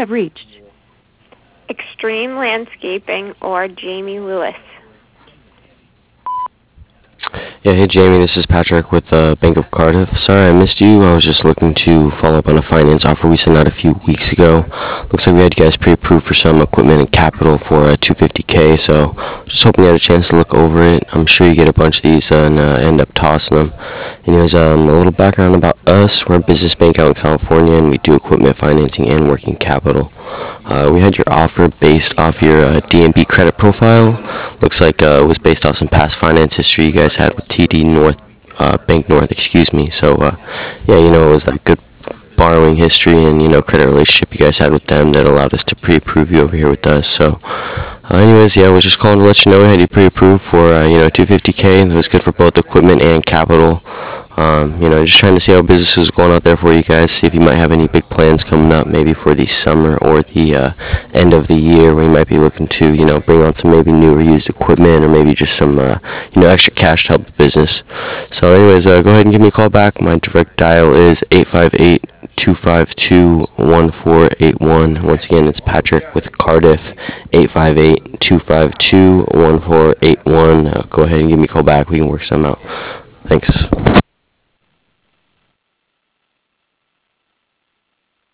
have reached. Extreme Landscaping or Jamie Lewis. Yeah, hey Jamie, this is Patrick with Bank of Cardiff. Sorry I missed you. I was just looking to follow up on a finance offer we sent out a few weeks ago. Looks like we had you guys pre-approved for some equipment and capital for 250K, so just hoping you had a chance to look over it. I'm sure you get a bunch of these and end up tossing them. Anyways, a little background about us. We're a business bank out in California, and we do equipment financing and working capital. We had your offer based off your DNB credit profile. Looks like it was based off some past finance history you guys had with TD North, Bank North, excuse me. So, yeah, it was that good borrowing history and, credit relationship you guys had with them that allowed us to pre-approve you over here with us. So, anyways, yeah, I was just calling to let you know we had you pre-approved for, 250K. That was good for both equipment and capital. Just trying to see how business is going out there for you guys, see if you might have any big plans coming up maybe for the summer or the end of the year where you might be looking to, bring on some maybe new or used equipment or maybe just some, extra cash to help the business. So anyways, go ahead and give me a call back. My direct dial is 858-252-1481. Once again, it's Patrick with Cardiff, 858-252-1481. Go ahead and give me a call back. We can work some out. Thanks.